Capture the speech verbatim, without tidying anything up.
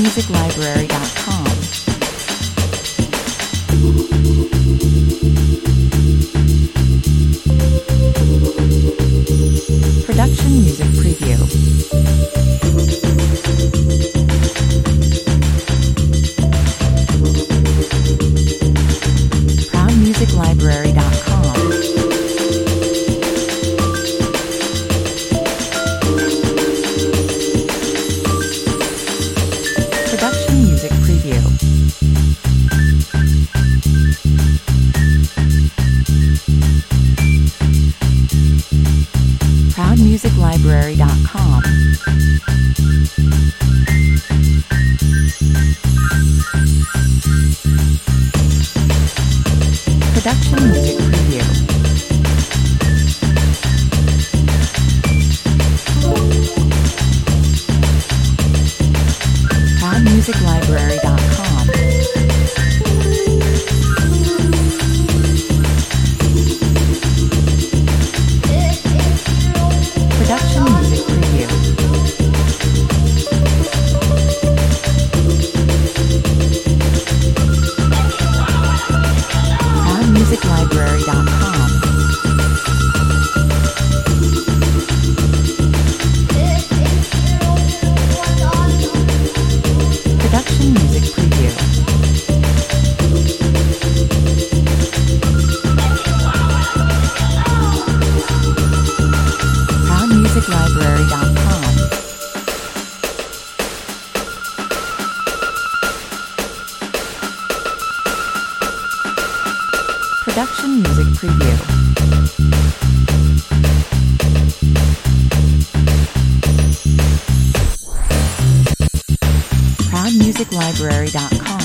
music library dot com. Production music preview. proud music library dot com. Production music preview. proud music library dot com. Production music preview. proud music library dot com. Production music preview. proud music library dot com. Production music preview. proud music library dot com. Production music preview. proud music library dot com.